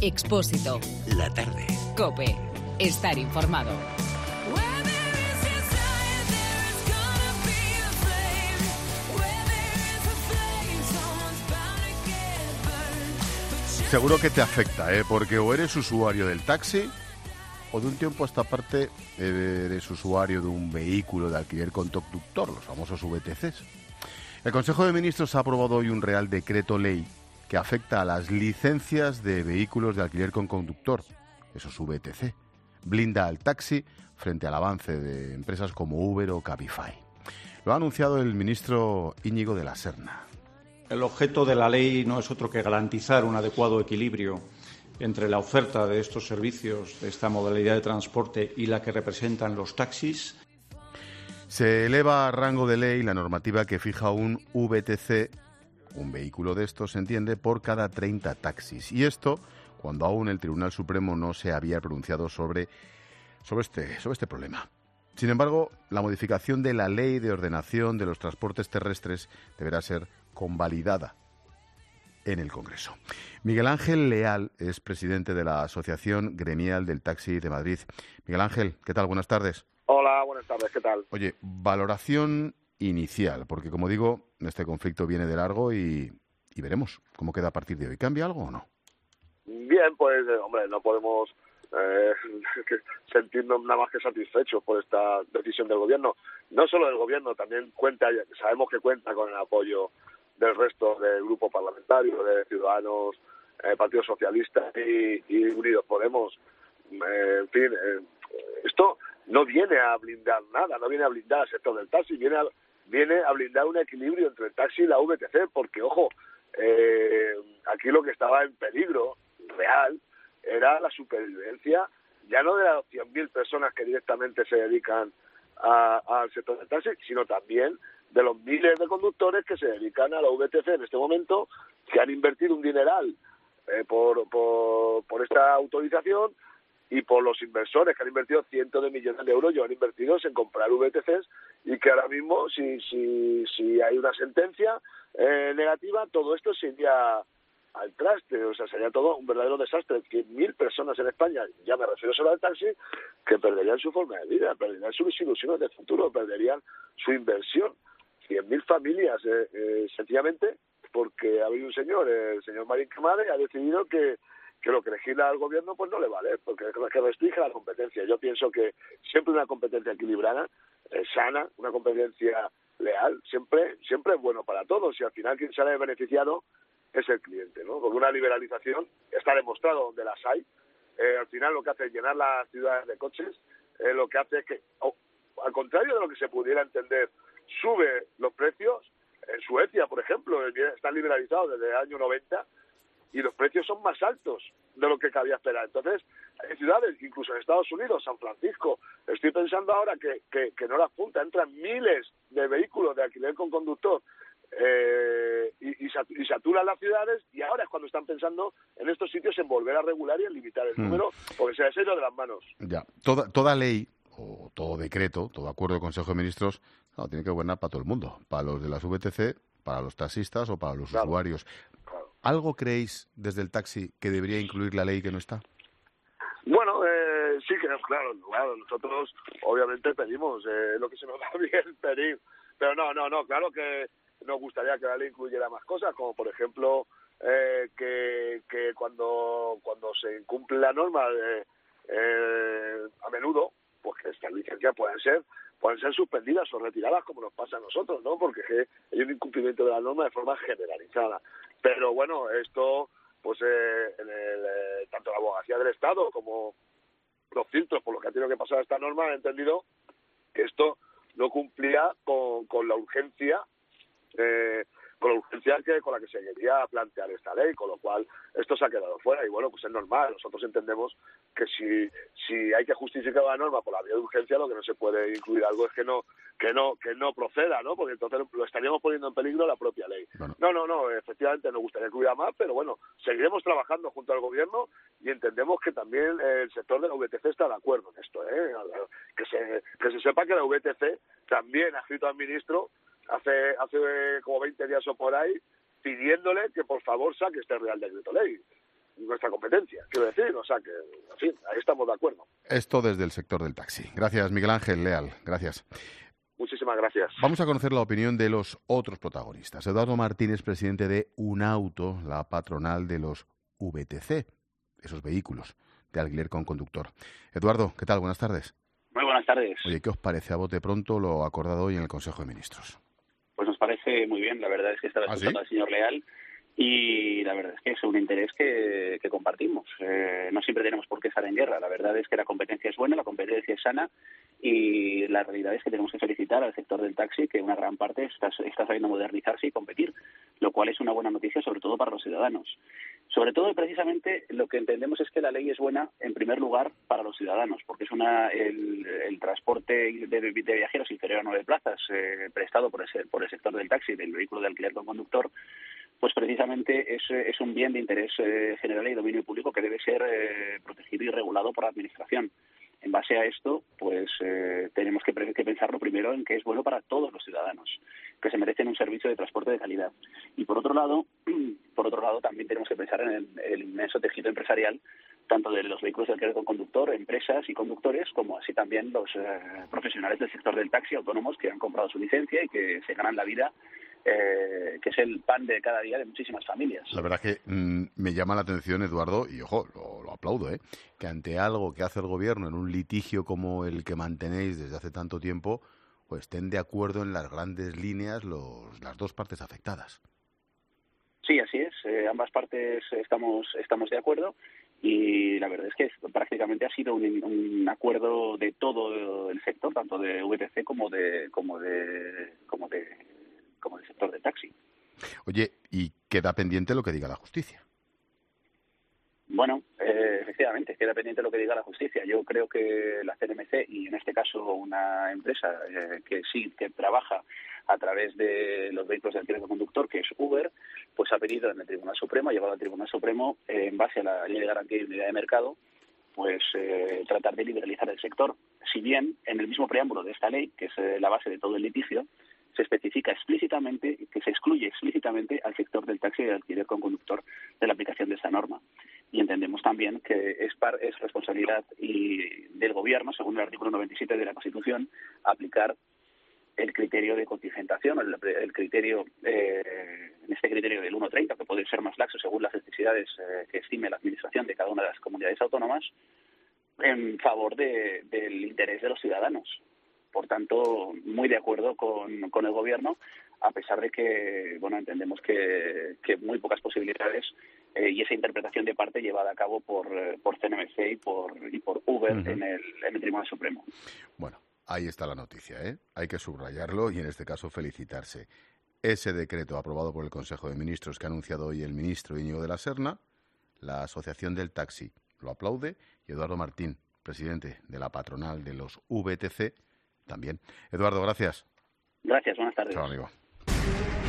Expósito. La tarde. COPE. Estar informado. Seguro que te afecta, porque o eres usuario del taxi o de un tiempo a esta parte eres usuario de un vehículo de alquiler con conductor, los famosos VTCs. El Consejo de Ministros ha aprobado hoy un Real Decreto Ley que afecta a las licencias de vehículos de alquiler con conductor, esos VTC. Blinda al taxi frente al avance de empresas como Uber o Cabify. Lo ha anunciado el ministro Íñigo de la Serna. El objeto de la ley no es otro que garantizar un adecuado equilibrio entre la oferta de estos servicios, de esta modalidad de transporte y la que representan los taxis. Se eleva a rango de ley la normativa que fija un VTC, un vehículo de estos, se entiende, por cada 30 taxis. Y esto cuando aún el Tribunal Supremo no se había pronunciado sobre este problema. Sin embargo, la modificación de la Ley de Ordenación de los Transportes Terrestres deberá ser convalidada en el Congreso. Miguel Ángel Leal es presidente de la Asociación Gremial del Taxi de Madrid. Miguel Ángel, ¿qué tal? Buenas tardes. Hola, buenas tardes, ¿qué tal? Oye, valoración inicial, porque como digo, este conflicto viene de largo y veremos cómo queda a partir de hoy. ¿Cambia algo o no? Bien, pues, hombre, no podemos sentirnos nada más que satisfechos por esta decisión del Gobierno. No solo del Gobierno, también sabemos que cuenta con el apoyo del resto del grupo parlamentario, de Ciudadanos, Partido Socialista y Unidos Podemos. En fin, esto no viene a blindar nada, no viene a blindar al sector del taxi, viene a blindar un equilibrio entre el taxi y la VTC, porque, ojo, aquí lo que estaba en peligro real era la supervivencia, ya no de las 100.000 personas que directamente se dedican al sector del taxi, sino también de los miles de conductores que se dedican a la VTC en este momento, que han invertido un dineral por esta autorización, y por los inversores que han invertido cientos de millones de euros, llevan invertidos en comprar VTCs, y que ahora mismo, si hay una sentencia negativa, todo esto se iría al traste, o sea, sería todo un verdadero desastre. 100.000 personas en España, ya me refiero solo al taxi, que perderían su forma de vida, perderían sus ilusiones de futuro, perderían su inversión. 100.000 familias, sencillamente, porque ha habido un señor, el señor Marín Camade, ha decidido que lo que legisla al Gobierno pues no le vale, porque es que restringe la competencia. Yo pienso que siempre una competencia equilibrada, sana, una competencia leal, siempre es bueno para todos, y al final quien sale beneficiado es el cliente, ¿no? Porque una liberalización está demostrado donde las hay. Al final lo que hace es llenar las ciudades de coches, lo que hace es que, al contrario de lo que se pudiera entender, sube los precios. En Suecia, por ejemplo, están liberalizados desde el año 90 y los precios son más altos de lo que cabía esperar. Entonces, hay ciudades, incluso en Estados Unidos, San Francisco, estoy pensando ahora que en horas punta entran miles de vehículos de alquiler con conductor y saturan las ciudades, y ahora es cuando están pensando en estos sitios en volver a regular y en limitar el número, porque se les ha ido de las manos. Ya, toda ley o todo decreto, todo acuerdo del Consejo de Ministros, no, tiene que gobernar para todo el mundo, para los de las VTC, para los taxistas o para los usuarios. Claro. ¿Algo creéis desde el taxi que debería incluir la ley que no está? Bueno, sí que claro, nosotros obviamente pedimos lo que se nos da bien pedir, pero no, claro que nos gustaría que la ley incluyera más cosas, como por ejemplo que cuando se incumple la norma a menudo, pues que estas licencias pueden ser suspendidas o retiradas, como nos pasa a nosotros, ¿no? Porque hay un incumplimiento de la norma de forma generalizada. Pero bueno, esto, pues tanto la Abogacía del Estado como los filtros por los que ha tenido que pasar esta norma han entendido que esto no cumplía con la urgencia con la que se quería plantear esta ley, con lo cual esto se ha quedado fuera. Y bueno, pues es normal. Nosotros entendemos que si hay que justificar la norma por la vía de urgencia, lo que no se puede incluir algo es que no proceda, ¿no? Porque entonces lo estaríamos poniendo en peligro la propia ley. Bueno. No, efectivamente nos gustaría que hubiera más, pero bueno, seguiremos trabajando junto al Gobierno, y entendemos que también el sector de la VTC está de acuerdo en esto, que se sepa que la VTC también ha escrito al ministro hace como 20 días o por ahí, pidiéndole que por favor saque este Real Decreto Ley. nuestra competencia, quiero decir, o sea que, en fin, ahí estamos de acuerdo. Esto desde el sector del taxi. Gracias, Miguel Ángel Leal. Gracias. Muchísimas gracias. Vamos a conocer la opinión de los otros protagonistas. Eduardo Martínez, presidente de Unauto, la patronal de los VTC, esos vehículos de alquiler con conductor. Eduardo, ¿qué tal? Buenas tardes. Muy buenas tardes. Oye, ¿qué os parece a bote pronto lo acordado hoy en el Consejo de Ministros? Pues nos parece muy bien, la verdad es que estaba escuchando al señor Leal y la verdad es que es un interés que compartimos. No siempre tenemos por qué estar en guerra, la verdad es que la competencia es buena, la competencia es sana y la realidad es que tenemos que felicitar al sector del taxi que una gran parte está sabiendo modernizarse y competir, lo cual es una buena noticia sobre todo para los ciudadanos. Sobre todo y precisamente lo que entendemos es que la ley es buena en primer lugar para los ciudadanos, porque es el transporte de viajeros inferior a 9 plazas prestado por el sector del taxi, del vehículo de alquiler con conductor, pues precisamente es un bien de interés general y dominio público que debe ser protegido y regulado por la Administración. En base a esto, pues tenemos que pensarlo primero en que es bueno para todos los ciudadanos, que se merecen un servicio de transporte de calidad. Y por otro lado, también tenemos que pensar en el inmenso tejido empresarial, tanto de los vehículos de alquiler con conductor, empresas y conductores, como así también los profesionales del sector del taxi autónomos que han comprado su licencia y que se ganan la vida, que es el pan de cada día de muchísimas familias. La verdad que me llama la atención, Eduardo, y ojo, lo aplaudo, que ante algo que hace el Gobierno en un litigio como el que mantenéis desde hace tanto tiempo, pues estén de acuerdo en las grandes líneas las dos partes afectadas. Sí, así es. Ambas partes estamos de acuerdo y la verdad es que prácticamente ha sido un acuerdo de todo el sector, tanto de VTC como del sector del taxi. Oye, y queda pendiente lo que diga la justicia. Bueno, efectivamente, queda pendiente lo que diga la justicia. Yo creo que la CNMC, y en este caso una empresa que trabaja a través de los vehículos de alquiler de conductor, que es Uber, pues ha pedido en el Tribunal Supremo, ha llevado al Tribunal Supremo, en base a la Ley de Garantía y Unidad de Mercado, pues tratar de liberalizar el sector. Si bien en el mismo preámbulo de esta ley, que es la base de todo el litigio, se especifica explícitamente que se excluye explícitamente al sector del taxi y del alquiler con conductor de la aplicación de esta norma. Y entendemos también que es responsabilidad del Gobierno, según el artículo 97 de la Constitución, aplicar el criterio de contingentación, el criterio, en este criterio del 1.30, que puede ser más laxo según las necesidades que estime la Administración de cada una de las comunidades autónomas, en favor del interés de los ciudadanos. Por tanto, muy de acuerdo con el Gobierno, a pesar de que entendemos que muy pocas posibilidades y esa interpretación de parte llevada a cabo por CNMC y por Uber en el Tribunal Supremo. Bueno, ahí está la noticia, hay que subrayarlo y en este caso felicitarse. Ese decreto aprobado por el Consejo de Ministros que ha anunciado hoy el ministro Íñigo de la Serna, la Asociación del Taxi lo aplaude y Eduardo Martín, presidente de la patronal de los VTC, también. Eduardo, gracias. Gracias, buenas tardes. Chao, amigo.